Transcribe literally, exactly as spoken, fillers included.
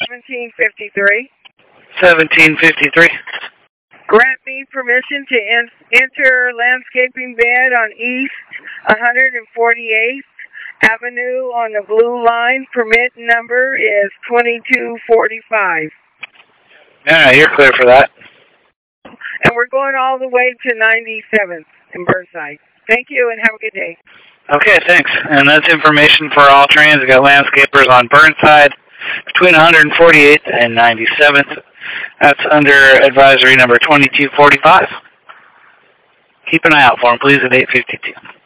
seventeen fifty-three. seventeen fifty-three. Grant me permission to en enter landscaping bed on East one hundred forty-eighth Avenue on the blue line. Permit number is twenty-two forty-five. Yeah, you're clear for that. And we're going all the way to ninety-seventh in Burnside. Thank you and have a good day. Okay, thanks. And that's information for all trains. We got landscapers on Burnside between one hundred forty-eighth and ninety-seventh. That's under advisory number twenty-two forty-five. Keep an eye out for them, please, at eight fifty-two.